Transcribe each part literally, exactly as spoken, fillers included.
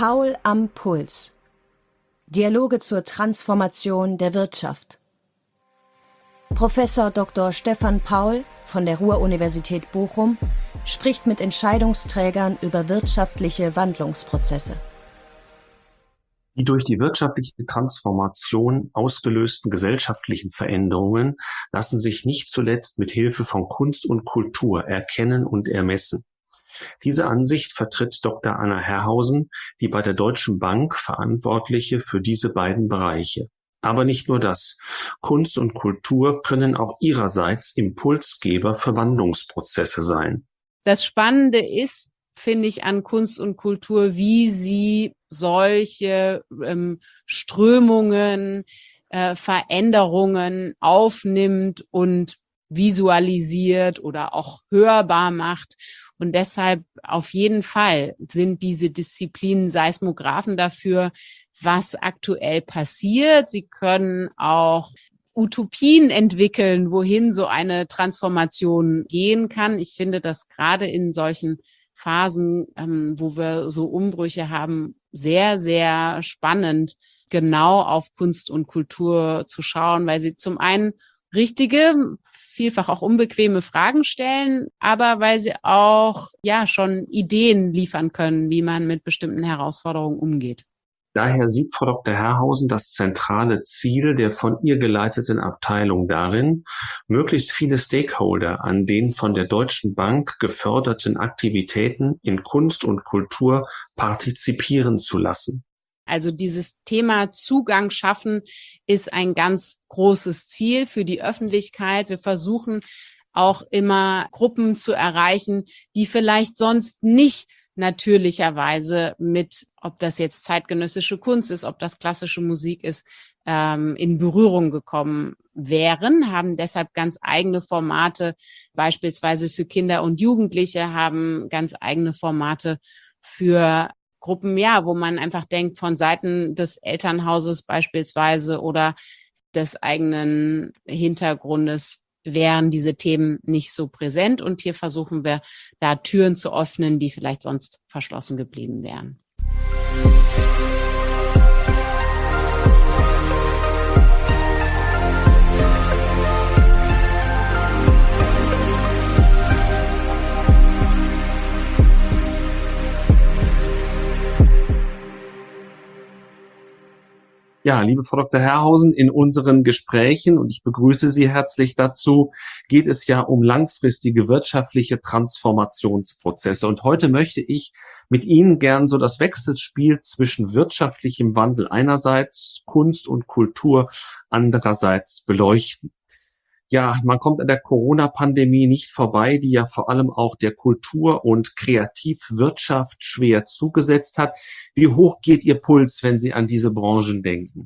Paul am Puls. Dialoge zur Transformation der Wirtschaft. Professor Doktor Stefan Paul von der Ruhr-Universität Bochum spricht mit Entscheidungsträgern über wirtschaftliche Wandlungsprozesse. Die durch die wirtschaftliche Transformation ausgelösten gesellschaftlichen Veränderungen lassen sich nicht zuletzt mit Hilfe von Kunst und Kultur erkennen und ermessen. Diese Ansicht vertritt Doktor Anna Herrhausen, die bei der Deutschen Bank Verantwortliche für diese beiden Bereiche. Aber nicht nur das. Kunst und Kultur können auch ihrerseits Impulsgeber für Wandlungsprozesse sein. Das Spannende ist, finde ich, an Kunst und Kultur, wie sie solche ähm, Strömungen, äh, Veränderungen aufnimmt und visualisiert oder auch hörbar macht. Und deshalb auf jeden Fall sind diese Disziplinen Seismographen dafür, was aktuell passiert. Sie können auch Utopien entwickeln, wohin so eine Transformation gehen kann. Ich finde das gerade in solchen Phasen, ähm, wo wir so Umbrüche haben, sehr, sehr spannend, genau auf Kunst und Kultur zu schauen, weil sie zum einen richtige, vielfach auch unbequeme Fragen stellen, aber weil sie auch ja schon Ideen liefern können, wie man mit bestimmten Herausforderungen umgeht. Daher sieht Frau Doktor Herrhausen das zentrale Ziel der von ihr geleiteten Abteilung darin, möglichst viele Stakeholder an den von der Deutschen Bank geförderten Aktivitäten in Kunst und Kultur partizipieren zu lassen. Also dieses Thema Zugang schaffen ist ein ganz großes Ziel für die Öffentlichkeit. Wir versuchen auch immer Gruppen zu erreichen, die vielleicht sonst nicht natürlicherweise mit, ob das jetzt zeitgenössische Kunst ist, ob das klassische Musik ist, ähm, in Berührung gekommen wären, haben deshalb ganz eigene Formate, beispielsweise für Kinder und Jugendliche, haben ganz eigene Formate für Gruppen, ja, wo man einfach denkt, von Seiten des Elternhauses beispielsweise oder des eigenen Hintergrundes wären diese Themen nicht so präsent. Und hier versuchen wir, da Türen zu öffnen, die vielleicht sonst verschlossen geblieben wären. Ja, liebe Frau Doktor Herrhausen, in unseren Gesprächen, und ich begrüße Sie herzlich dazu, geht es ja um langfristige wirtschaftliche Transformationsprozesse. Und heute möchte ich mit Ihnen gern so das Wechselspiel zwischen wirtschaftlichem Wandel einerseits, Kunst und Kultur andererseits beleuchten. Ja, man kommt an der Corona-Pandemie nicht vorbei, die ja vor allem auch der Kultur- und Kreativwirtschaft schwer zugesetzt hat. Wie hoch geht Ihr Puls, wenn Sie an diese Branchen denken?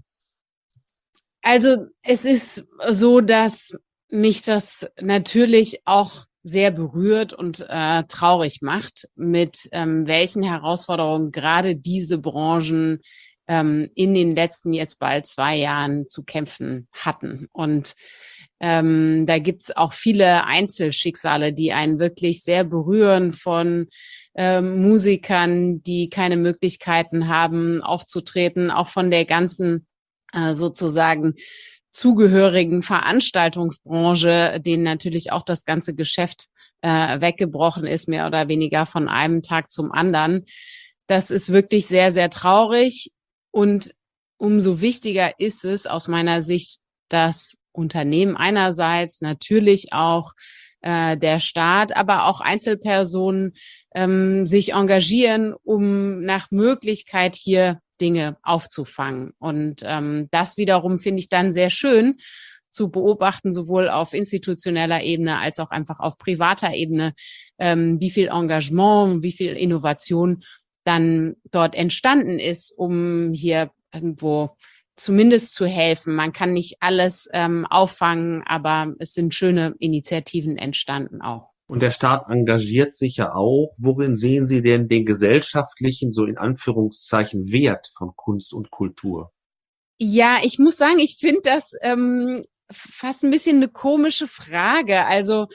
Also es ist so, dass mich das natürlich auch sehr berührt und äh, traurig macht, mit ähm, welchen Herausforderungen gerade diese Branchen ähm, in den letzten jetzt bald zwei Jahren zu kämpfen hatten. Und Ähm, da gibt's auch viele Einzelschicksale, die einen wirklich sehr berühren, von ähm, Musikern, die keine Möglichkeiten haben, aufzutreten, auch von der ganzen äh, sozusagen zugehörigen Veranstaltungsbranche, denen natürlich auch das ganze Geschäft äh, weggebrochen ist, mehr oder weniger von einem Tag zum anderen. Das ist wirklich sehr, sehr traurig. Und umso wichtiger ist es aus meiner Sicht, dass Unternehmen einerseits, natürlich auch äh, der Staat, aber auch Einzelpersonen ähm, sich engagieren, um nach Möglichkeit hier Dinge aufzufangen. Und ähm, das wiederum finde ich dann sehr schön zu beobachten, sowohl auf institutioneller Ebene als auch einfach auf privater Ebene, ähm, wie viel Engagement, wie viel Innovation dann dort entstanden ist, um hier irgendwo zumindest zu helfen. Man kann nicht alles ähm, auffangen, aber es sind schöne Initiativen entstanden auch. Und der Staat engagiert sich ja auch. Worin sehen Sie denn den gesellschaftlichen, so in Anführungszeichen, Wert von Kunst und Kultur? Ja, ich muss sagen, ich finde das ähm, fast ein bisschen eine komische Frage. Also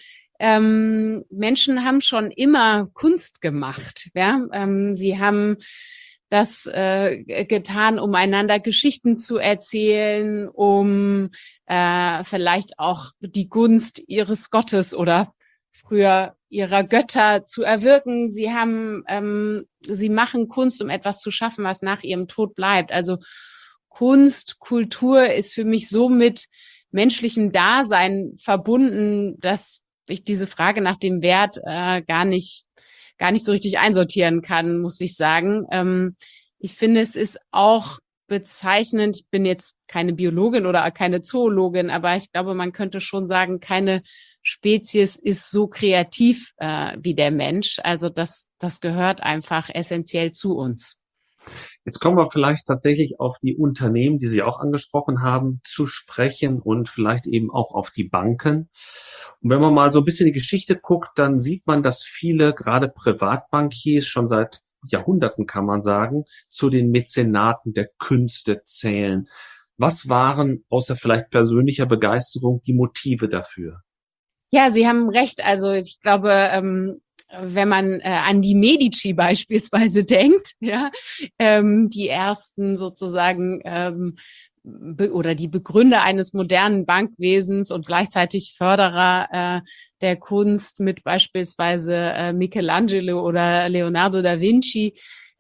ähm, Menschen haben schon immer Kunst gemacht. Ja? Ähm, sie haben das äh, getan, um einander Geschichten zu erzählen, um äh, vielleicht auch die Gunst ihres Gottes oder früher ihrer Götter zu erwirken. Sie haben, ähm, sie machen Kunst, um etwas zu schaffen, was nach ihrem Tod bleibt. Also Kunst, Kultur ist für mich so mit menschlichem Dasein verbunden, dass ich diese Frage nach dem Wert äh, gar nicht, gar nicht so richtig einsortieren kann, muss ich sagen. Ähm, ich finde, es ist auch bezeichnend. Ich bin jetzt keine Biologin oder keine Zoologin, aber ich glaube, man könnte schon sagen, keine Spezies ist so kreativ äh, wie der Mensch. Also das, das gehört einfach essentiell zu uns. Jetzt kommen wir vielleicht tatsächlich auf die Unternehmen, die Sie auch angesprochen haben, zu sprechen und vielleicht eben auch auf die Banken. Und wenn man mal so ein bisschen die Geschichte guckt, dann sieht man, dass viele, gerade Privatbankiers, schon seit Jahrhunderten, kann man sagen, zu den Mäzenaten der Künste zählen. Was waren außer vielleicht persönlicher Begeisterung die Motive dafür? Ja, Sie haben recht. Also ich glaube, ähm, wenn man äh, an die Medici beispielsweise denkt, ja, ähm, die ersten sozusagen ähm, be- oder die Begründer eines modernen Bankwesens und gleichzeitig Förderer äh, der Kunst mit beispielsweise äh, Michelangelo oder Leonardo da Vinci,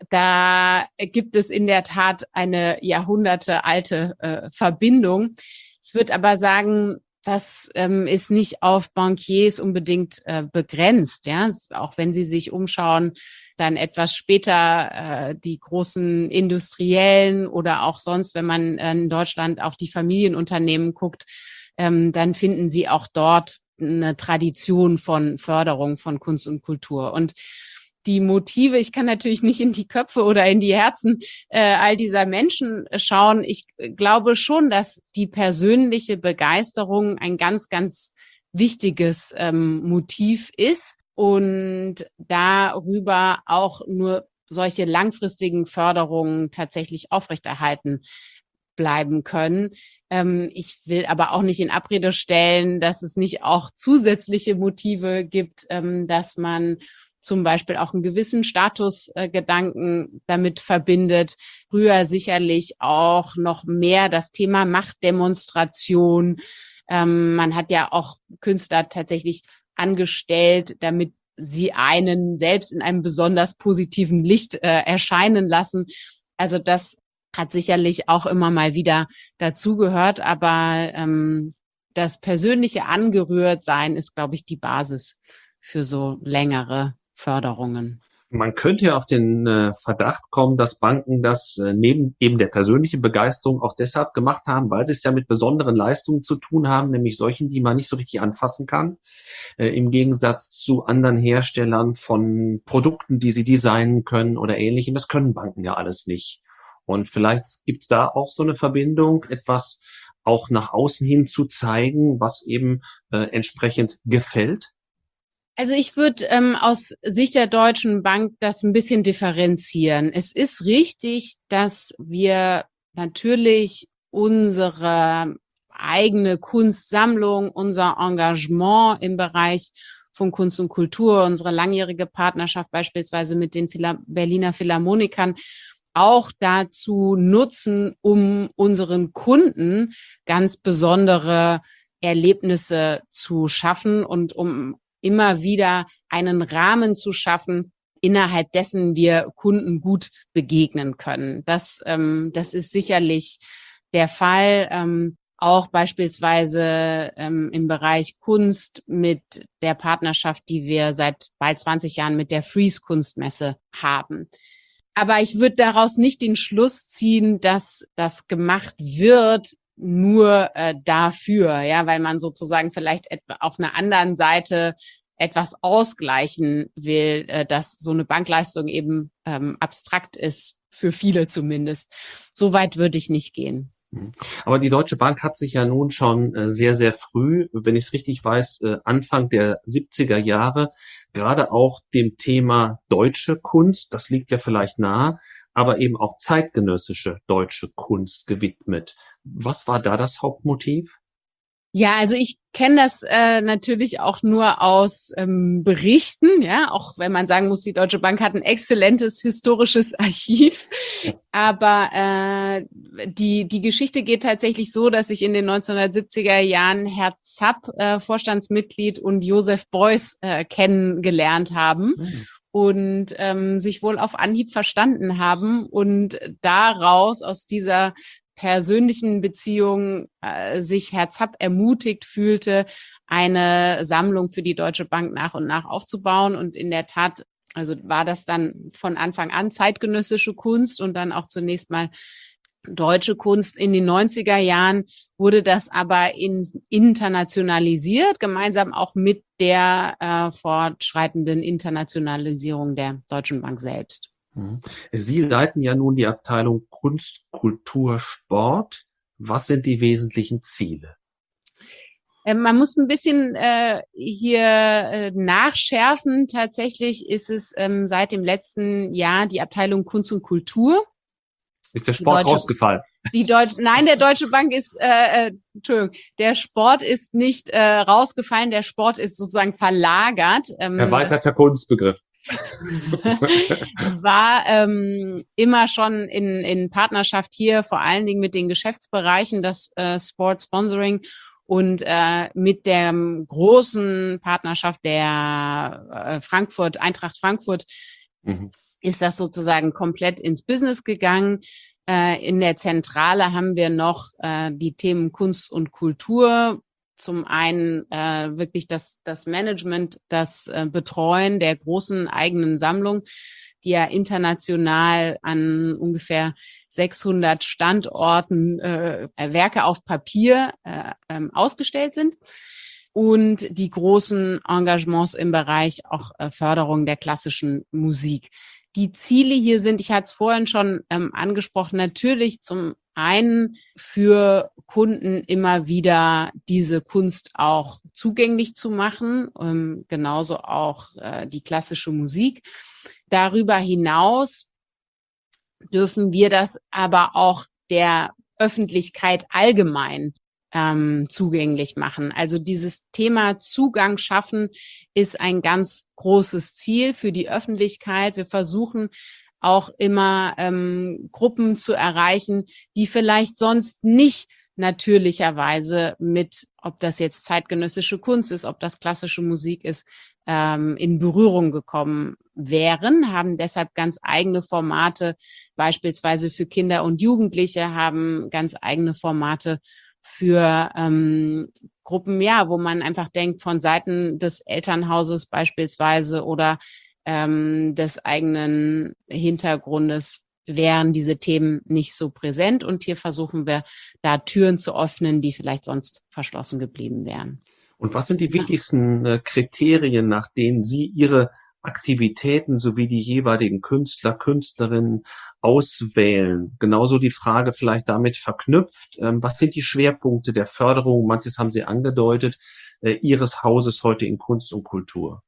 da gibt es in der Tat eine jahrhundertealte äh, Verbindung. Ich würde aber sagen, das ähm, ist nicht auf Bankiers unbedingt äh, begrenzt, ja. Auch wenn Sie sich umschauen, dann etwas später äh, die großen Industriellen oder auch sonst, wenn man äh, in Deutschland auf die Familienunternehmen guckt, ähm, dann finden Sie auch dort eine Tradition von Förderung von Kunst und Kultur. Und die Motive, ich kann natürlich nicht in die Köpfe oder in die Herzen äh, all dieser Menschen schauen. Ich glaube schon, dass die persönliche Begeisterung ein ganz, ganz wichtiges ähm, Motiv ist und darüber auch nur solche langfristigen Förderungen tatsächlich aufrechterhalten bleiben können. Ähm, ich will aber auch nicht in Abrede stellen, dass es nicht auch zusätzliche Motive gibt, ähm, dass man zum Beispiel auch einen gewissen Statusgedanken äh, damit verbindet. Früher sicherlich auch noch mehr das Thema Machtdemonstration. Ähm, man hat ja auch Künstler tatsächlich angestellt, damit sie einen selbst in einem besonders positiven Licht äh, erscheinen lassen. Also das hat sicherlich auch immer mal wieder dazugehört, aber ähm, das persönliche Angerührtsein ist, glaube ich, die Basis für so längere Förderungen. Man könnte ja auf den äh, Verdacht kommen, dass Banken das äh, neben eben der persönlichen Begeisterung auch deshalb gemacht haben, weil sie es ja mit besonderen Leistungen zu tun haben, nämlich solchen, die man nicht so richtig anfassen kann, äh, im Gegensatz zu anderen Herstellern von Produkten, die sie designen können oder ähnlichem. Das können Banken ja alles nicht. Und vielleicht gibt es da auch so eine Verbindung, etwas auch nach außen hin zu zeigen, was eben äh, entsprechend gefällt. Also ich würde ähm, aus Sicht der Deutschen Bank das ein bisschen differenzieren. Es ist richtig, dass wir natürlich unsere eigene Kunstsammlung, unser Engagement im Bereich von Kunst und Kultur, unsere langjährige Partnerschaft beispielsweise mit den Phila- Berliner Philharmonikern auch dazu nutzen, um unseren Kunden ganz besondere Erlebnisse zu schaffen und um immer wieder einen Rahmen zu schaffen, innerhalb dessen wir Kunden gut begegnen können. Das, ähm, das ist sicherlich der Fall. Ähm, auch beispielsweise ähm, im Bereich Kunst mit der Partnerschaft, die wir seit bald zwanzig Jahren mit der Frieze Kunstmesse haben. Aber ich würde daraus nicht den Schluss ziehen, dass das gemacht wird nur äh, dafür, ja, weil man sozusagen vielleicht etwa auf einer anderen Seite etwas ausgleichen will, äh, dass so eine Bankleistung eben ähm, abstrakt ist, für viele zumindest. So weit würde ich nicht gehen. Aber die Deutsche Bank hat sich ja nun schon äh, sehr, sehr früh, wenn ich es richtig weiß, äh, Anfang der siebziger Jahre, gerade auch dem Thema deutsche Kunst, das liegt ja vielleicht nahe, aber eben auch zeitgenössische deutsche Kunst gewidmet. Was war da das Hauptmotiv? Ja, also ich kenne das äh, natürlich auch nur aus ähm, Berichten, ja, auch wenn man sagen muss, die Deutsche Bank hat ein exzellentes historisches Archiv. Aber äh, die die Geschichte geht tatsächlich so, dass sich in den neunzehnhundertsiebziger Jahren Herr Zapp, äh, Vorstandsmitglied, und Josef Beuys äh, kennengelernt haben. Mhm. Und ähm, sich wohl auf Anhieb verstanden haben und daraus, aus dieser persönlichen Beziehung, äh, sich Herr Zapp ermutigt fühlte, eine Sammlung für die Deutsche Bank nach und nach aufzubauen. Und in der Tat, also war das dann von Anfang an zeitgenössische Kunst und dann auch zunächst mal deutsche Kunst. In den neunziger Jahren wurde das aber in, internationalisiert, gemeinsam auch mit der äh, fortschreitenden Internationalisierung der Deutschen Bank selbst. Mhm. Sie leiten ja nun die Abteilung Kunst, Kultur, Sport. Was sind die wesentlichen Ziele? Ähm, man muss ein bisschen äh, hier äh, nachschärfen. Tatsächlich ist es ähm, seit dem letzten Jahr die Abteilung Kunst und Kultur. Ist der Sport Deutsche, rausgefallen? Die Deutsche, nein, der Deutsche Bank ist, äh, äh, Entschuldigung, der Sport ist nicht äh, rausgefallen, der Sport ist sozusagen verlagert. Ähm, Erweiterter Kunstbegriff. war ähm, immer schon in, in Partnerschaft hier, vor allen Dingen mit den Geschäftsbereichen, das äh, Sport Sponsoring und äh, mit der großen Partnerschaft der äh, Frankfurt, Eintracht Frankfurt, mhm. ist das sozusagen komplett ins Business gegangen. Äh, in der Zentrale haben wir noch äh, die Themen Kunst und Kultur. Zum einen äh, wirklich das, das Management, das äh, Betreuen der großen eigenen Sammlung, die ja international an ungefähr sechshundert Standorten äh, Werke auf Papier äh, ähm, ausgestellt sind. Und die großen Engagements im Bereich auch äh, Förderung der klassischen Musik. Die Ziele hier sind, ich hatte es vorhin schon ähm, angesprochen, natürlich zum einen für Kunden immer wieder diese Kunst auch zugänglich zu machen, ähm, genauso auch äh, die klassische Musik. Darüber hinaus dürfen wir das aber auch der Öffentlichkeit allgemein ähm, zugänglich machen. Also dieses Thema Zugang schaffen ist ein ganz großes Ziel für die Öffentlichkeit. Wir versuchen auch immer ähm, Gruppen zu erreichen, die vielleicht sonst nicht natürlicherweise mit, ob das jetzt zeitgenössische Kunst ist, ob das klassische Musik ist, ähm, in Berührung gekommen wären, haben deshalb ganz eigene Formate, beispielsweise für Kinder und Jugendliche, haben ganz eigene Formate für ähm, Gruppen, ja, wo man einfach denkt, von Seiten des Elternhauses beispielsweise oder ähm, des eigenen Hintergrundes wären diese Themen nicht so präsent. Und hier versuchen wir, da Türen zu öffnen, die vielleicht sonst verschlossen geblieben wären. Und was sind die wichtigsten äh, Kriterien, nach denen Sie Ihre Aktivitäten sowie die jeweiligen Künstler, Künstlerinnen auswählen? Genauso die Frage vielleicht damit verknüpft, ähm, was sind die Schwerpunkte der Förderung, manches haben Sie angedeutet, äh, Ihres Hauses heute in Kunst und Kultur?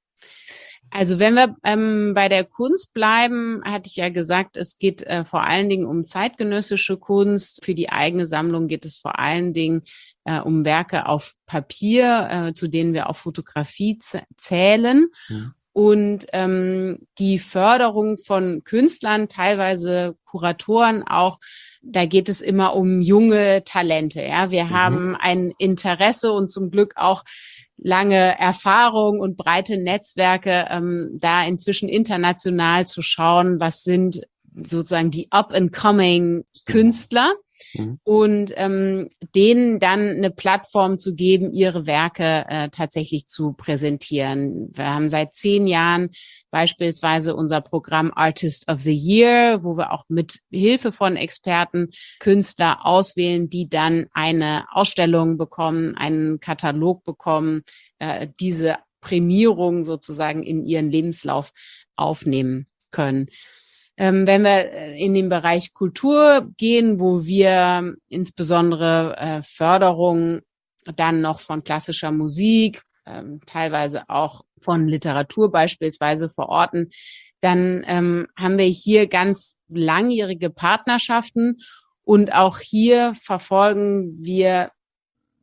Also wenn wir ähm, bei der Kunst bleiben, hatte ich ja gesagt, es geht äh, vor allen Dingen um zeitgenössische Kunst. Für die eigene Sammlung geht es vor allen Dingen äh, um Werke auf Papier, äh, zu denen wir auch Fotografie z- zählen. Mhm. Und ähm, die Förderung von Künstlern, teilweise Kuratoren auch, da geht es immer um junge Talente. Ja, wir mhm. haben ein Interesse und zum Glück auch lange Erfahrung und breite Netzwerke, ähm, da inzwischen international zu schauen, was sind sozusagen die up-and-coming Künstler mhm. und ähm, denen dann eine Plattform zu geben, ihre Werke äh, tatsächlich zu präsentieren. Wir haben seit zehn Jahren beispielsweise unser Programm Artist of the Year, wo wir auch mit Hilfe von Experten Künstler auswählen, die dann eine Ausstellung bekommen, einen Katalog bekommen, äh, diese Prämierung sozusagen in ihren Lebenslauf aufnehmen können. Ähm, wenn wir in den Bereich Kultur gehen, wo wir insbesondere äh, Förderung dann noch von klassischer Musik, ähm, teilweise auch von Literatur beispielsweise verorten, dann ähm, haben wir hier ganz langjährige Partnerschaften und auch hier verfolgen wir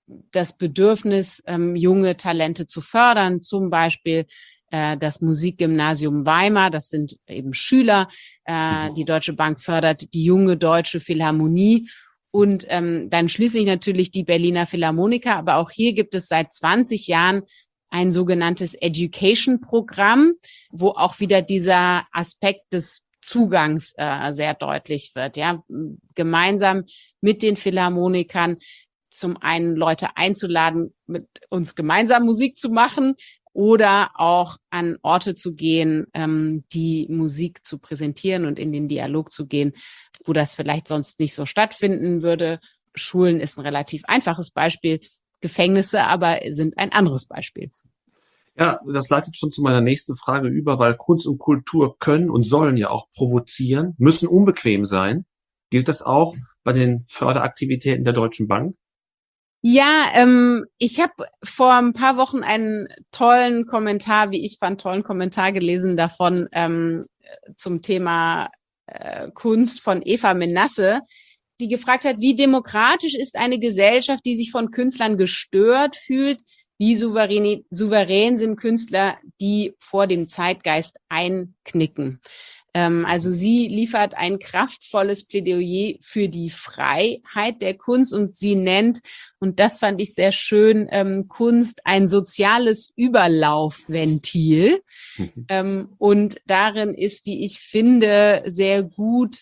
das Bedürfnis, ähm, junge Talente zu fördern, zum Beispiel äh, das Musikgymnasium Weimar, das sind eben Schüler. Äh, die Deutsche Bank fördert die junge Deutsche Philharmonie und ähm, dann schließlich natürlich die Berliner Philharmoniker. Aber auch hier gibt es seit zwanzig Jahren ein sogenanntes Education-Programm, wo auch wieder dieser Aspekt des Zugangs äh, sehr deutlich wird. Ja, gemeinsam mit den Philharmonikern zum einen Leute einzuladen, mit uns gemeinsam Musik zu machen oder auch an Orte zu gehen, ähm, die Musik zu präsentieren und in den Dialog zu gehen, wo das vielleicht sonst nicht so stattfinden würde. Schulen ist ein relativ einfaches Beispiel, Gefängnisse aber sind ein anderes Beispiel. Ja, das leitet schon zu meiner nächsten Frage über, weil Kunst und Kultur können und sollen ja auch provozieren, müssen unbequem sein. Gilt das auch bei den Förderaktivitäten der Deutschen Bank? Ja, ähm, ich habe vor ein paar Wochen einen tollen Kommentar, wie ich fand, tollen Kommentar gelesen davon ähm, zum Thema äh, Kunst von Eva Menasse, die gefragt hat, wie demokratisch ist eine Gesellschaft, die sich von Künstlern gestört fühlt? Wie souverän, souverän sind Künstler, die vor dem Zeitgeist einknicken? Ähm, also sie liefert ein kraftvolles Plädoyer für die Freiheit der Kunst und sie nennt, und das fand ich sehr schön, ähm, Kunst ein soziales Überlaufventil. Mhm. Ähm, und darin ist, wie ich finde, sehr gut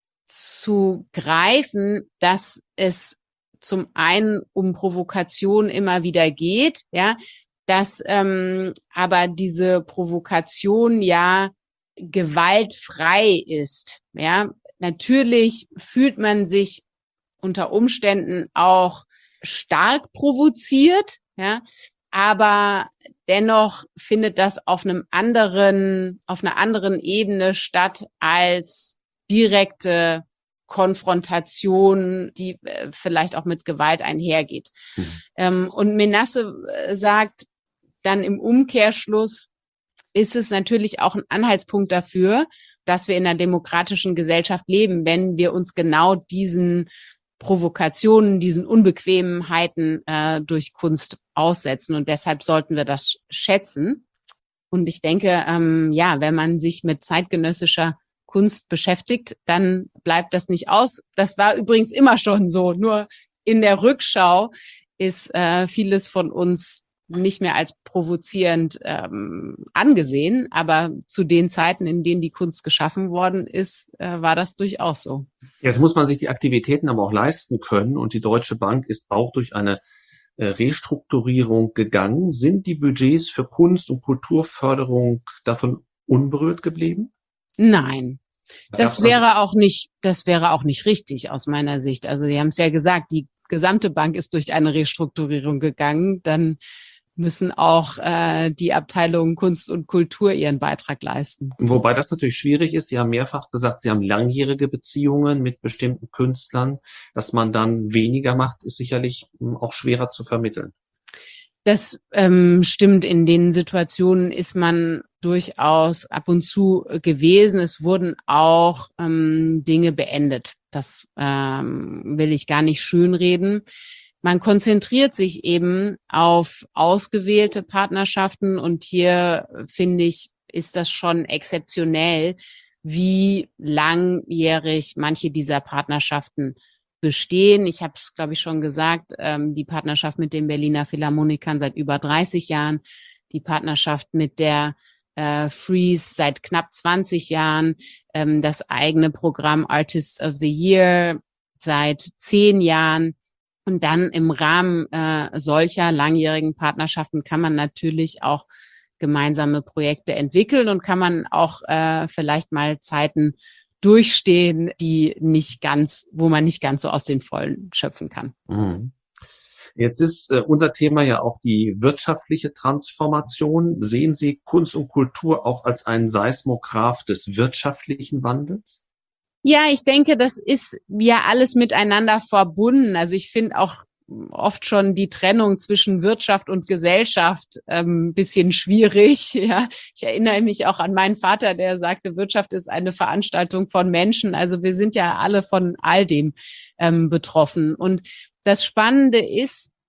zu greifen, dass es zum einen um Provokation immer wieder geht, ja, dass ähm, aber diese Provokation ja gewaltfrei ist, ja. Natürlich fühlt man sich unter Umständen auch stark provoziert, ja, aber dennoch findet das auf einem anderen, auf einer anderen Ebene statt als direkte Konfrontation, die äh, vielleicht auch mit Gewalt einhergeht. Mhm. Ähm, und Menasse äh, sagt dann im Umkehrschluss, ist es natürlich auch ein Anhaltspunkt dafür, dass wir in einer demokratischen Gesellschaft leben, wenn wir uns genau diesen Provokationen, diesen Unbequemheiten äh, durch Kunst aussetzen. Und deshalb sollten wir das schätzen. Und ich denke, ähm, ja, wenn man sich mit zeitgenössischer Kunst beschäftigt, dann bleibt das nicht aus. Das war übrigens immer schon so. Nur in der Rückschau ist äh, vieles von uns nicht mehr als provozierend ähm, angesehen. Aber zu den Zeiten, in denen die Kunst geschaffen worden ist, äh, war das durchaus so. Jetzt muss man sich die Aktivitäten aber auch leisten können. Und die Deutsche Bank ist auch durch eine äh, Restrukturierung gegangen. Sind die Budgets für Kunst- und Kulturförderung davon unberührt geblieben? Nein, das wäre auch nicht, das wäre auch nicht richtig aus meiner Sicht. Also Sie haben es ja gesagt, die gesamte Bank ist durch eine Restrukturierung gegangen. Dann müssen auch äh, die Abteilungen Kunst und Kultur ihren Beitrag leisten. Wobei das natürlich schwierig ist. Sie haben mehrfach gesagt, Sie haben langjährige Beziehungen mit bestimmten Künstlern. Dass man dann weniger macht, ist sicherlich auch schwerer zu vermitteln. Das ähm, stimmt. In den Situationen ist man durchaus ab und zu gewesen. Es wurden auch ähm, Dinge beendet. Das ähm, will ich gar nicht schönreden. Man konzentriert sich eben auf ausgewählte Partnerschaften und hier, finde ich, ist das schon exzeptionell, wie langjährig manche dieser Partnerschaften bestehen. Ich habe es, glaube ich, schon gesagt, ähm, die Partnerschaft mit den Berliner Philharmonikern seit über dreißig Jahren, die Partnerschaft mit der äh, Freeze seit knapp zwanzig Jahren, ähm, das eigene Programm Artists of the Year seit zehn Jahren. Und dann im Rahmen äh, solcher langjährigen Partnerschaften kann man natürlich auch gemeinsame Projekte entwickeln und kann man auch äh, vielleicht mal Zeiten durchstehen, die nicht ganz, wo man nicht ganz so aus den Vollen schöpfen kann. Mhm. Jetzt ist äh, unser Thema ja auch die wirtschaftliche Transformation. Sehen Sie Kunst und Kultur auch als einen Seismograph des wirtschaftlichen Wandels? Ja, ich denke, das ist ja alles miteinander verbunden. Also ich finde auch oft schon die Trennung zwischen Wirtschaft und Gesellschaft ähm, ein bisschen schwierig. Ja, ich erinnere mich auch an meinen Vater, der sagte, Wirtschaft ist eine Veranstaltung von Menschen. Also wir sind ja alle von all dem ähm, betroffen. Und das Spannende ist,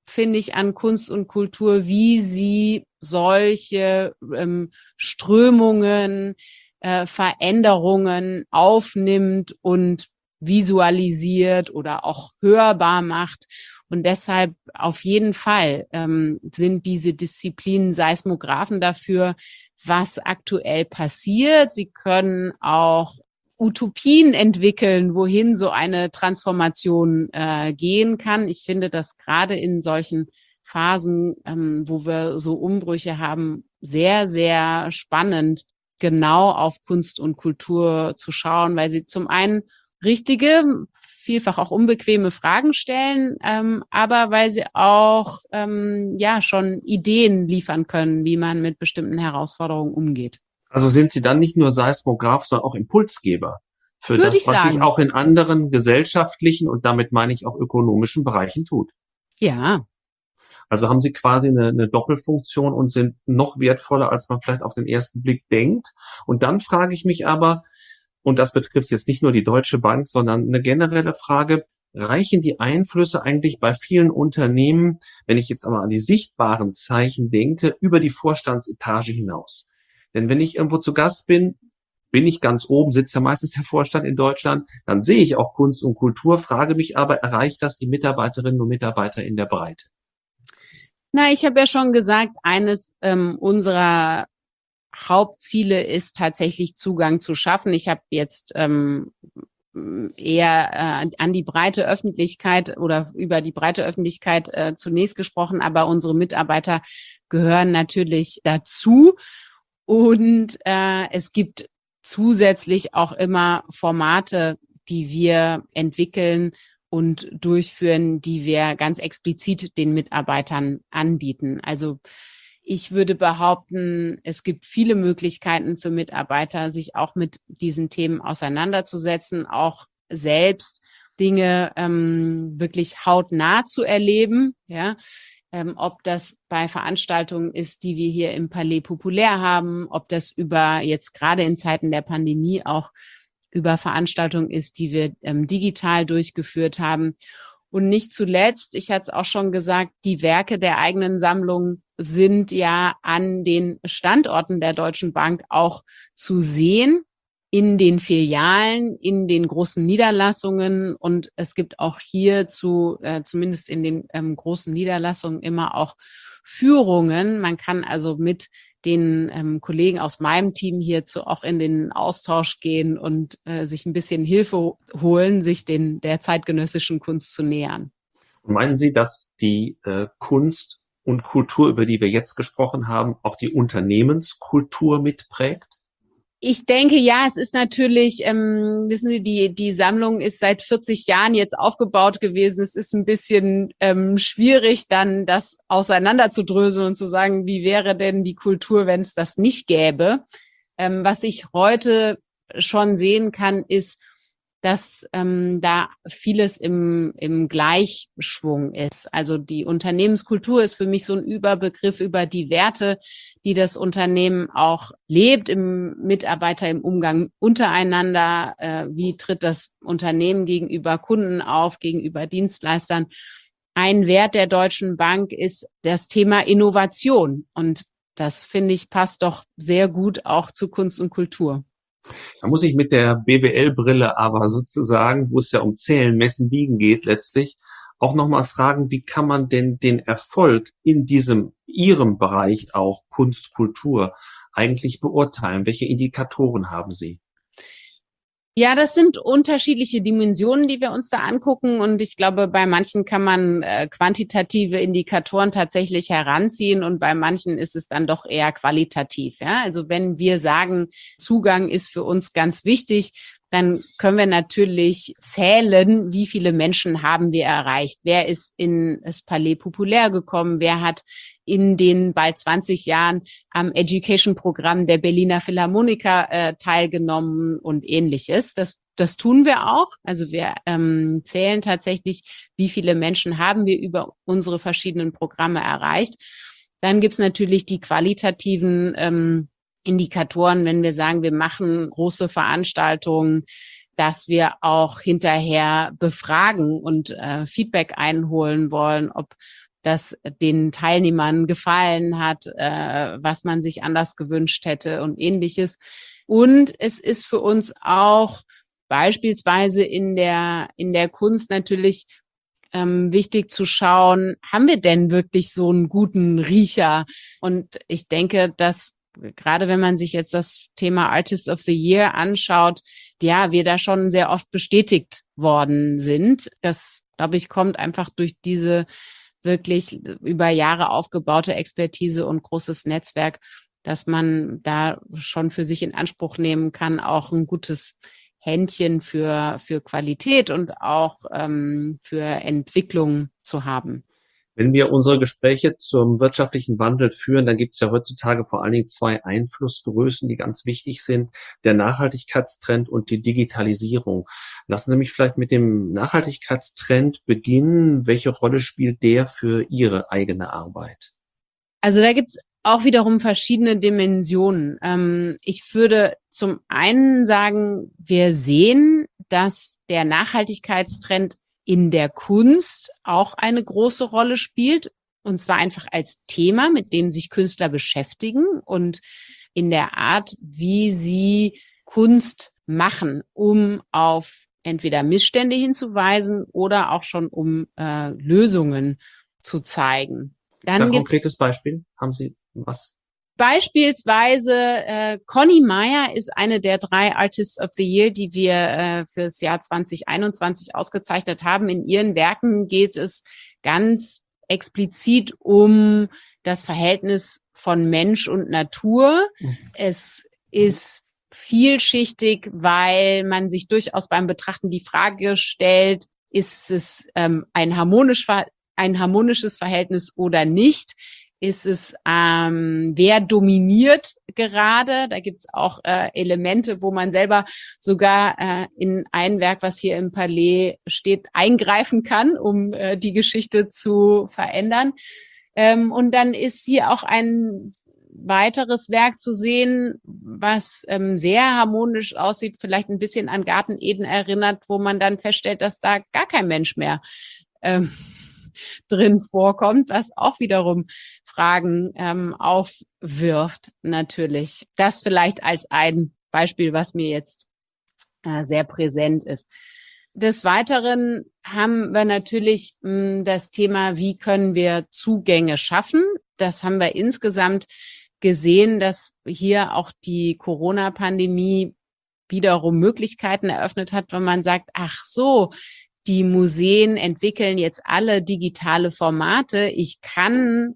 finde ich, an Kunst und Kultur, wie sie solche ähm, Strömungen, äh, Veränderungen aufnimmt und visualisiert oder auch hörbar macht. Und deshalb auf jeden Fall ähm, sind diese Disziplinen Seismographen dafür, was aktuell passiert. Sie können auch Utopien entwickeln, wohin so eine Transformation äh, gehen kann. Ich finde das gerade in solchen Phasen, ähm, wo wir so Umbrüche haben, sehr, sehr spannend, genau auf Kunst und Kultur zu schauen, weil sie zum einen richtige, vielfach auch unbequeme Fragen stellen, ähm, aber weil sie auch ähm, ja schon Ideen liefern können, wie man mit bestimmten Herausforderungen umgeht. Also sind Sie dann nicht nur Seismograph, sondern auch Impulsgeber für Würde das, ich was sich sagen. auch in anderen gesellschaftlichen und damit meine ich auch ökonomischen Bereichen tut. Ja, Also haben Sie quasi eine, eine Doppelfunktion und sind noch wertvoller, als man vielleicht auf den ersten Blick denkt. Und dann frage ich mich aber, und das betrifft jetzt nicht nur die Deutsche Bank, sondern eine generelle Frage, reichen die Einflüsse eigentlich bei vielen Unternehmen, wenn ich jetzt aber an die sichtbaren Zeichen denke, über die Vorstandsetage hinaus? Denn wenn ich irgendwo zu Gast bin, bin ich ganz oben, sitzt ja meistens der Vorstand in Deutschland, dann sehe ich auch Kunst und Kultur, frage mich aber, erreicht das die Mitarbeiterinnen und Mitarbeiter in der Breite? na, ich habe ja schon gesagt, eines ähm, unserer Hauptziele ist tatsächlich Zugang zu schaffen. Ich habe jetzt ähm, eher äh, an die breite Öffentlichkeit oder über die breite Öffentlichkeit äh, zunächst gesprochen, aber unsere Mitarbeiter gehören natürlich dazu. Und äh, es gibt zusätzlich auch immer Formate, die wir entwickeln und durchführen, die wir ganz explizit den Mitarbeitern anbieten. Also ich würde behaupten, es gibt viele Möglichkeiten für Mitarbeiter, sich auch mit diesen Themen auseinanderzusetzen, auch selbst Dinge ähm, wirklich hautnah zu erleben, ja. Ähm, ob das bei Veranstaltungen ist, die wir hier im Palais Populaire haben, ob das über jetzt gerade in Zeiten der Pandemie auch über Veranstaltungen ist, die wir ähm, digital durchgeführt haben. Und nicht zuletzt, ich hatte es auch schon gesagt, die Werke der eigenen Sammlung sind ja an den Standorten der Deutschen Bank auch zu sehen, in den Filialen, in den großen Niederlassungen. Und es gibt auch hier zu, äh, zumindest in den ähm, großen Niederlassungen immer auch Führungen. Man kann also mit den ähm, Kollegen aus meinem Team hierzu auch in den Austausch gehen und äh, sich ein bisschen Hilfe holen, sich den der zeitgenössischen Kunst zu nähern. Und meinen Sie, dass die äh, Kunst und Kultur, über die wir jetzt gesprochen haben, auch die Unternehmenskultur mitprägt? Ich denke, ja, es ist natürlich, ähm, wissen Sie, die die Sammlung ist seit vierzig Jahren jetzt aufgebaut gewesen. Es ist ein bisschen ähm, schwierig, dann das auseinanderzudröseln und zu sagen, wie wäre denn die Kultur, wenn es das nicht gäbe. Ähm, was ich heute schon sehen kann, ist, dass ähm, da vieles im, im Gleichschwung ist. Also die Unternehmenskultur ist für mich so ein Überbegriff über die Werte, die das Unternehmen auch lebt, im Mitarbeiter, im Umgang untereinander. Äh, wie tritt das Unternehmen gegenüber Kunden auf, gegenüber Dienstleistern? Ein Wert der Deutschen Bank ist das Thema Innovation. Und das, finde ich, passt doch sehr gut auch zu Kunst und Kultur. Da muss ich mit der B W L-Brille aber sozusagen, wo es ja um Zählen, Messen, Wiegen geht letztlich, auch nochmal fragen, wie kann man denn den Erfolg in diesem, Ihrem Bereich auch Kunst, Kultur eigentlich beurteilen? Welche Indikatoren haben Sie? Ja, das sind unterschiedliche Dimensionen, die wir uns da angucken. Und ich glaube, bei manchen kann man äh, quantitative Indikatoren tatsächlich heranziehen und bei manchen ist es dann doch eher qualitativ. Ja? Also wenn wir sagen, Zugang ist für uns ganz wichtig, dann können wir natürlich zählen, wie viele Menschen haben wir erreicht. Wer ist in das Palais Populaire gekommen? Wer hat in den bald zwanzig Jahren am Education-Programm der Berliner Philharmoniker äh, teilgenommen und Ähnliches. Das, das tun wir auch. Also wir ähm, zählen tatsächlich, wie viele Menschen haben wir über unsere verschiedenen Programme erreicht. Dann gibt's natürlich die qualitativen ähm, Indikatoren, wenn wir sagen, wir machen große Veranstaltungen, dass wir auch hinterher befragen und äh, Feedback einholen wollen, ob das den Teilnehmern gefallen hat, äh, was man sich anders gewünscht hätte und Ähnliches. Und es ist für uns auch beispielsweise in der in der Kunst natürlich ähm, wichtig zu schauen, haben wir denn wirklich so einen guten Riecher? Und ich denke, dass gerade wenn man sich jetzt das Thema Artist of the Year anschaut, ja, wir da schon sehr oft bestätigt worden sind. Das, glaube ich, kommt einfach durch diese wirklich über Jahre aufgebaute Expertise und großes Netzwerk, dass man da schon für sich in Anspruch nehmen kann, auch ein gutes Händchen für, für Qualität und auch ähm, für Entwicklung zu haben. Wenn wir unsere Gespräche zum wirtschaftlichen Wandel führen, dann gibt es ja heutzutage vor allen Dingen zwei Einflussgrößen, die ganz wichtig sind: der Nachhaltigkeitstrend und die Digitalisierung. Lassen Sie mich vielleicht mit dem Nachhaltigkeitstrend beginnen. Welche Rolle spielt der für Ihre eigene Arbeit? Also da gibt's auch wiederum verschiedene Dimensionen. Ähm, ich würde zum einen sagen, wir sehen, dass der Nachhaltigkeitstrend in der Kunst auch eine große Rolle spielt, und zwar einfach als Thema, mit dem sich Künstler beschäftigen und in der Art, wie sie Kunst machen, um auf entweder Missstände hinzuweisen oder auch schon um äh, Lösungen zu zeigen. Dann ein konkretes Beispiel. Haben Sie was? Beispielsweise äh, Conny Meyer ist eine der drei Artists of the Year, die wir äh, fürs Jahr zwanzig einundzwanzig ausgezeichnet haben. In ihren Werken geht es ganz explizit um das Verhältnis von Mensch und Natur. Mhm. Es ist vielschichtig, weil man sich durchaus beim Betrachten die Frage stellt, ist es ähm, ein harmonisch, ein harmonisches Verhältnis oder nicht? Ist es, ähm, wer dominiert gerade? Da gibt's auch äh, Elemente, wo man selber sogar äh, in ein Werk, was hier im Palais steht, eingreifen kann, um äh, die Geschichte zu verändern. Ähm, und dann ist hier auch ein weiteres Werk zu sehen, was ähm, sehr harmonisch aussieht, vielleicht ein bisschen an Garten Eden erinnert, wo man dann feststellt, dass da gar kein Mensch mehr ähm, drin vorkommt, was auch wiederum Fragen ähm, aufwirft, natürlich. Das vielleicht als ein Beispiel, was mir jetzt äh, sehr präsent ist. Des Weiteren haben wir natürlich mh, das Thema, wie können wir Zugänge schaffen? Das haben wir insgesamt gesehen, dass hier auch die Corona-Pandemie wiederum Möglichkeiten eröffnet hat, wenn man sagt, ach so, die Museen entwickeln jetzt alle digitale Formate. Ich kann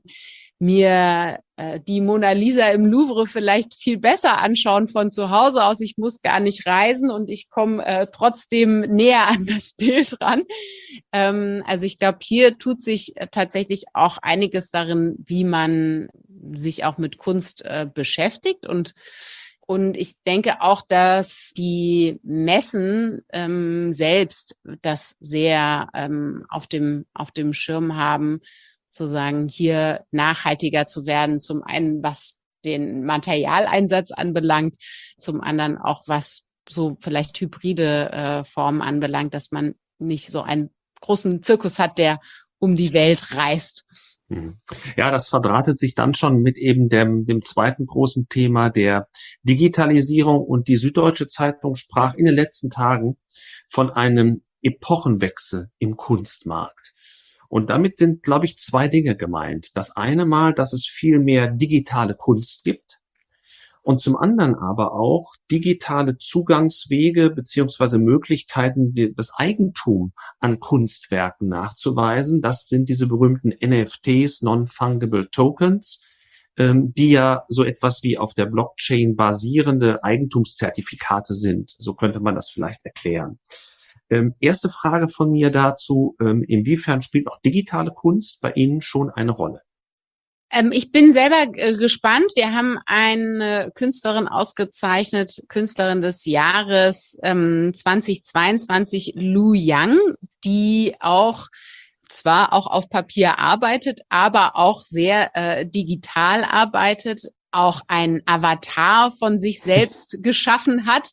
mir äh, die Mona Lisa im Louvre vielleicht viel besser anschauen von zu Hause aus. Ich muss gar nicht reisen und ich komme äh, trotzdem näher an das Bild ran. Ähm, also ich glaube, hier tut sich äh, tatsächlich auch einiges darin, wie man sich auch mit Kunst äh, beschäftigt. Und Und ich denke auch, dass die Messen ähm, selbst das sehr ähm, auf dem auf dem Schirm haben, zu sagen, hier nachhaltiger zu werden. Zum einen, was den Materialeinsatz anbelangt, zum anderen auch, was so vielleicht hybride äh, Formen anbelangt, dass man nicht so einen großen Zirkus hat, der um die Welt reist. Ja, das verdrahtet sich dann schon mit eben dem, dem zweiten großen Thema der Digitalisierung, und die Süddeutsche Zeitung sprach in den letzten Tagen von einem Epochenwechsel im Kunstmarkt. Und damit sind, glaube ich, zwei Dinge gemeint. Das eine Mal, dass es viel mehr digitale Kunst gibt, und zum anderen aber auch digitale Zugangswege beziehungsweise Möglichkeiten, das Eigentum an Kunstwerken nachzuweisen. Das sind diese berühmten N F Ts, Non-Fungible Tokens, die ja so etwas wie auf der Blockchain basierende Eigentumszertifikate sind. So könnte man das vielleicht erklären. Ähm, erste Frage von mir dazu: ähm, Inwiefern spielt auch digitale Kunst bei Ihnen schon eine Rolle? Ähm, ich bin selber äh, gespannt. Wir haben eine Künstlerin ausgezeichnet, Künstlerin des Jahres ähm, zweitausendzweiundzwanzig, Lu Yang, die auch zwar auch auf Papier arbeitet, aber auch sehr äh, digital arbeitet, auch ein Avatar von sich selbst geschaffen hat.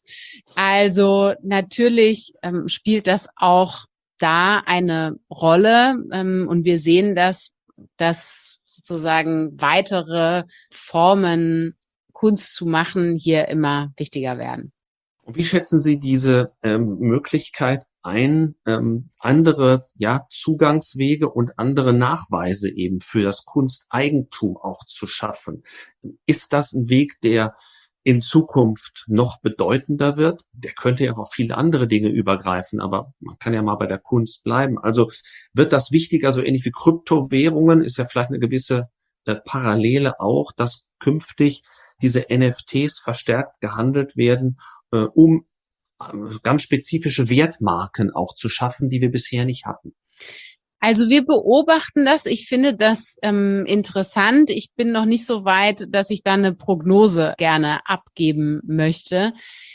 Also natürlich ähm, spielt das auch da eine Rolle, ähm, und wir sehen das dass sozusagen weitere Formen, Kunst zu machen, hier immer wichtiger werden. Und wie schätzen Sie diese ähm, Möglichkeit ein, ähm, andere ja, Zugangswege und andere Nachweise eben für das Kunsteigentum auch zu schaffen? Ist das ein Weg, der in Zukunft noch bedeutender wird? Der könnte ja auch auf viele andere Dinge übergreifen, aber man kann ja mal bei der Kunst bleiben. Also wird das wichtiger, so ähnlich wie Kryptowährungen, ist ja vielleicht eine gewisse äh, Parallele auch, dass künftig diese N F Ts verstärkt gehandelt werden, äh, um äh, ganz spezifische Wertmarken auch zu schaffen, die wir bisher nicht hatten. Also wir beobachten das. Ich finde das ähm, interessant. Ich bin noch nicht so weit, dass ich da eine Prognose gerne abgeben möchte.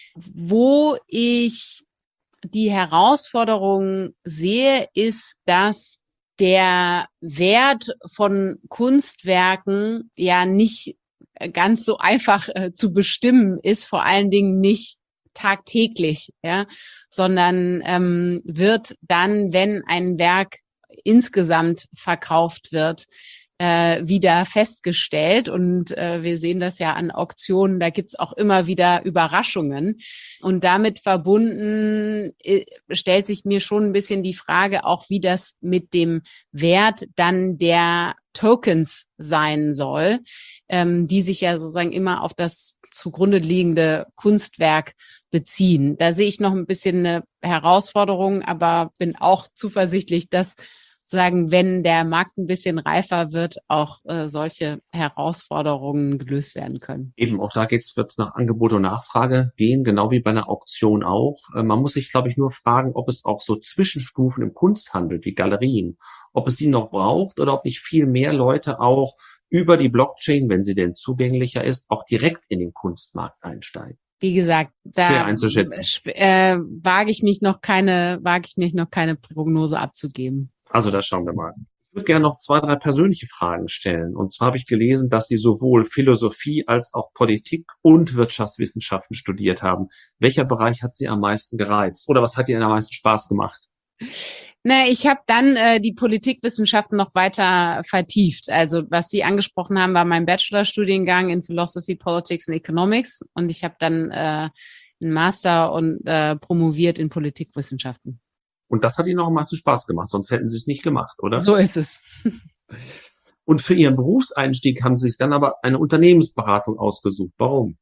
Wo ich die Herausforderung sehe, ist, dass der Wert von Kunstwerken ja nicht ganz so einfach äh, zu bestimmen ist, vor allen Dingen nicht tagtäglich, ja, sondern ähm, wird dann, wenn ein Werk insgesamt verkauft wird, äh, wieder festgestellt. Und äh, wir sehen das ja an Auktionen, da gibt's auch immer wieder Überraschungen. Und damit verbunden äh, stellt sich mir schon ein bisschen die Frage auch, wie das mit dem Wert dann der Tokens sein soll, ähm, die sich ja sozusagen immer auf das zugrunde liegende Kunstwerk beziehen. Da sehe ich noch ein bisschen eine Herausforderung, aber bin auch zuversichtlich, dass sagen, wenn der Markt ein bisschen reifer wird, auch äh, solche Herausforderungen gelöst werden können. Eben, auch da geht's, wird's nach Angebot und Nachfrage gehen, genau wie bei einer Auktion auch. Äh, man muss sich, glaube ich, nur fragen, ob es auch so Zwischenstufen im Kunsthandel wie Galerien, ob es die noch braucht oder ob nicht viel mehr Leute auch über die Blockchain, wenn sie denn zugänglicher ist, auch direkt in den Kunstmarkt einsteigen. Wie gesagt, da Schwer einzuschätzen. Äh, wage ich mich noch keine, wage ich mich noch keine Prognose abzugeben. Also da schauen wir mal. Ich würde gerne noch zwei, drei persönliche Fragen stellen. Und zwar habe ich gelesen, dass Sie sowohl Philosophie als auch Politik und Wirtschaftswissenschaften studiert haben. Welcher Bereich hat Sie am meisten gereizt? Oder was hat Ihnen am meisten Spaß gemacht? Na, ich habe dann äh, die Politikwissenschaften noch weiter vertieft. Also was Sie angesprochen haben, war mein Bachelorstudiengang in Philosophy, Politics and Economics. Und ich habe dann äh, einen Master und äh, promoviert in Politikwissenschaften. Und das hat Ihnen auch am meisten Spaß gemacht, sonst hätten Sie es nicht gemacht, oder? So ist es. Und für Ihren Berufseinstieg haben Sie sich dann aber eine Unternehmensberatung ausgesucht. Warum?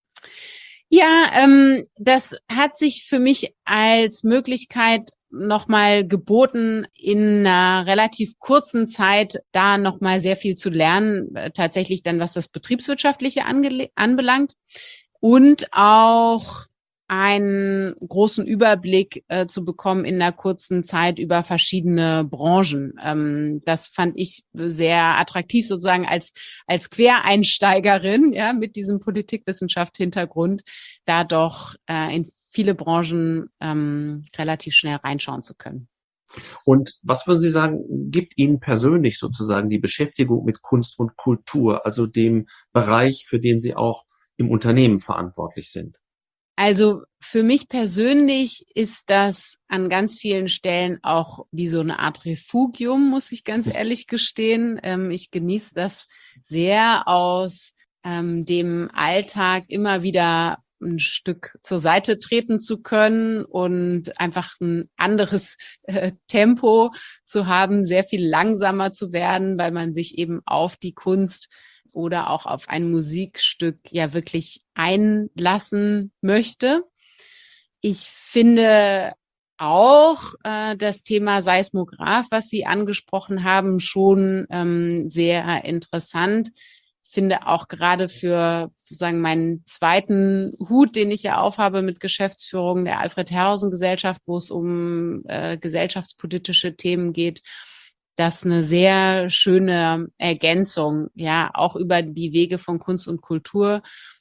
Ja, ähm, das hat sich für mich als Möglichkeit nochmal geboten, in einer relativ kurzen Zeit da nochmal sehr viel zu lernen, tatsächlich dann, was das Betriebswirtschaftliche ange- anbelangt und auch einen großen Überblick äh, zu bekommen in einer kurzen Zeit über verschiedene Branchen. Ähm, das fand ich sehr attraktiv sozusagen als als Quereinsteigerin, ja, mit diesem Politikwissenschaft-Hintergrund, da doch äh, in viele Branchen ähm, relativ schnell reinschauen zu können. Und was würden Sie sagen, gibt Ihnen persönlich sozusagen die Beschäftigung mit Kunst und Kultur, also dem Bereich, für den Sie auch im Unternehmen verantwortlich sind? Also für mich persönlich ist das an ganz vielen Stellen auch wie so eine Art Refugium, muss ich ganz ehrlich gestehen. Ähm, ich genieße das sehr, aus ähm, dem Alltag immer wieder ein Stück zur Seite treten zu können und einfach ein anderes äh, Tempo zu haben, sehr viel langsamer zu werden, weil man sich eben auf die Kunst oder auch auf ein Musikstück ja wirklich einlassen möchte. Ich finde auch äh, das Thema Seismograph, was Sie angesprochen haben, schon ähm, sehr interessant. Ich finde auch gerade für sozusagen meinen zweiten Hut, den ich ja aufhabe mit Geschäftsführung der Alfred-Herrhausen-Gesellschaft, wo es um äh, gesellschaftspolitische Themen geht, das eine sehr schöne Ergänzung, ja, auch über die Wege von Kunst und Kultur,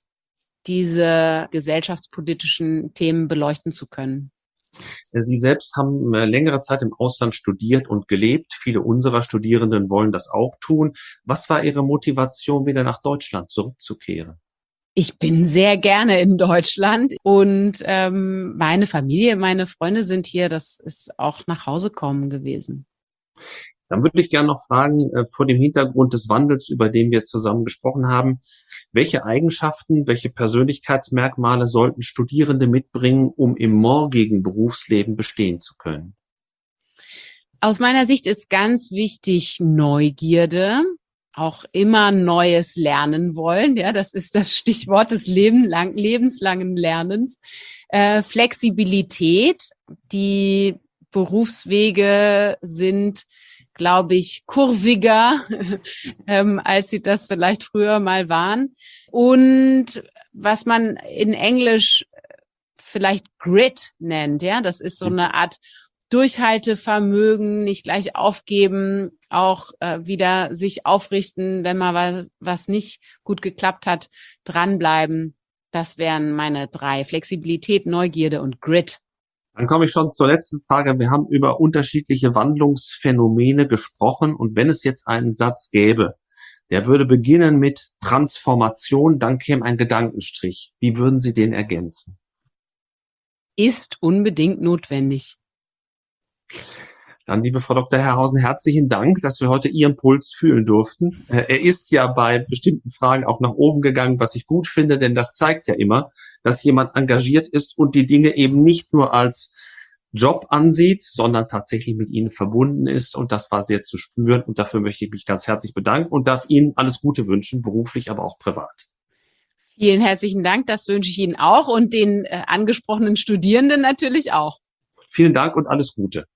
diese gesellschaftspolitischen Themen beleuchten zu können. Sie selbst haben längere Zeit im Ausland studiert und gelebt. Viele unserer Studierenden wollen das auch tun. Was war Ihre Motivation, wieder nach Deutschland zurückzukehren? Ich bin sehr gerne in Deutschland und ähm, meine Familie, meine Freunde sind hier. Das ist auch nach Hause kommen gewesen. Dann würde ich gerne noch fragen, äh, vor dem Hintergrund des Wandels, über den wir zusammen gesprochen haben, welche Eigenschaften, welche Persönlichkeitsmerkmale sollten Studierende mitbringen, um im morgigen Berufsleben bestehen zu können? Aus meiner Sicht ist ganz wichtig Neugierde, auch immer Neues lernen wollen. Ja, das ist das Stichwort des Leben lang, lebenslangen Lernens. Äh, Flexibilität. Die Berufswege sind, glaube ich, kurviger, ähm, als sie das vielleicht früher mal waren. Und was man in Englisch vielleicht Grit nennt, ja, das ist so eine Art Durchhaltevermögen, nicht gleich aufgeben, auch äh, wieder sich aufrichten, wenn mal was, was nicht gut geklappt hat, dranbleiben. Das wären meine drei: Flexibilität, Neugierde und Grit. Dann komme ich schon zur letzten Frage. Wir haben über unterschiedliche Wandlungsphänomene gesprochen. Und wenn es jetzt einen Satz gäbe, der würde beginnen mit Transformation, dann käme ein Gedankenstrich. Wie würden Sie den ergänzen? Ist unbedingt notwendig. Dann, liebe Frau Doktor Herrhausen, herzlichen Dank, dass wir heute Ihren Puls fühlen durften. Er ist ja bei bestimmten Fragen auch nach oben gegangen, was ich gut finde, denn das zeigt ja immer, dass jemand engagiert ist und die Dinge eben nicht nur als Job ansieht, sondern tatsächlich mit Ihnen verbunden ist. Und das war sehr zu spüren. Und dafür möchte ich mich ganz herzlich bedanken und darf Ihnen alles Gute wünschen, beruflich, aber auch privat. Vielen herzlichen Dank. Das wünsche ich Ihnen auch und den äh, angesprochenen Studierenden natürlich auch. Vielen Dank und alles Gute.